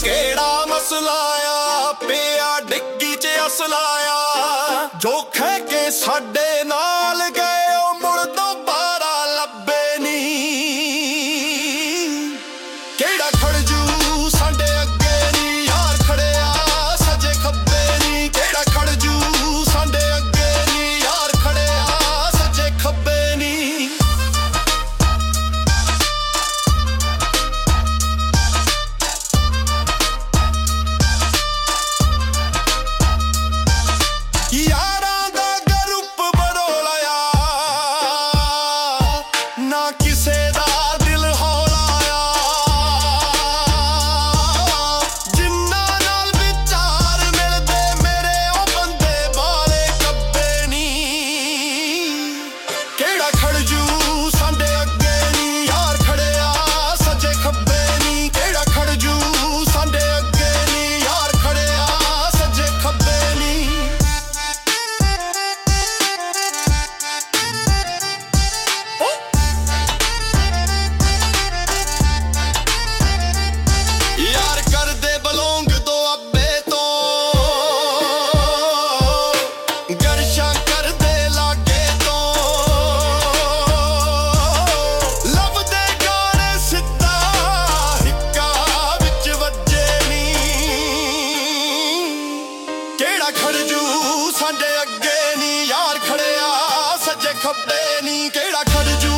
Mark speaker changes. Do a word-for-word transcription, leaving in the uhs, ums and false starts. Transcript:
Speaker 1: ਕਿਹੜਾ ਮਸਲਾ ਆ ਪਿਆ ਡਿੱਗੀ ਚ ਅਸਲਾ ਆ ਜੋ ਖਹਿ ਕੇ ਸਾਡੇ ਨਾਲ ਗਏ ਉਹ ਮੁੜ ਦੁਬਾਰਾ ਲੱਭੇ ਨੀ। ਕਿਹੜਾ ਖੜਜੂ ਸਾਡੇ ਅੱਗੇ ਨੀ ਯਾਰ ਖੜਿਆ ਸੱਜੇ ਖੱਬੇ ਨੀ। ਕਿਹੜਾ ਖੜਜੂ ਸਾਡੇ ਅੱਗੇ ਨੀ ਯਾਰ ਖੜਿਆ ਸੱਜੇ ਖੱਬੇ ਨੀ। ਯਾਰਾਂ ਦਾ ਗਰੁੱਪ ਬਣੋਲਾ ਆ ਨਾ ਕਿਸੇ ਦਾ ਦਿਲ ਹੌਲਾ ਆ। ਜਿੰਨਾਂ ਨਾਲ ਵਿਚਾਰ ਮਿਲਦੇ ਮੇਰੇ ਉਹ ਬੰਦੇ ਬਾਲੇ ਕੱਬੇ ਨੀ। ਕਿਹੜਾ ਖੜਜੂ ਸਾਡੇ ਅੱਗੇ ਨੀ ਯਾਰ ਖੜਿਆ ਸੱਜੇ ਖੱਬੇ ਨੀ। ਕਿਹੜਾ ਖੜਜੂ ਸਾਡੇ ਅੱਗੇ ਨੀ ਯਾਰ ਖੜਿਆ ਸੱਜੇ ਖੱਬੇ ਨੀ। ਯਾਰ ਕਰਦੇ ਬਲੌਂਗ ਦੁਆਬੇ ਤੋਂ ਗਰਸ਼ਾ ਕਰਦੇ ਲਾਗੇ ਤੋਂ ਲੱਭਦੇ ਗਾਣੇ ਸਿੱਧਾ ਹਿੱਕਾ ਵਿੱਚ ਵੱਜੇ ਨੀ। ਕਿਹੜਾ ਖੜਜੂ ਸਾਡੇ ਅੱਗੇ ਨੀ ਯਾਰ ਖੜਿਆ ਸੱਜੇ ਖੱਬੇ ਨੀ। ਕਿਹੜਾ ਖੜਜੂ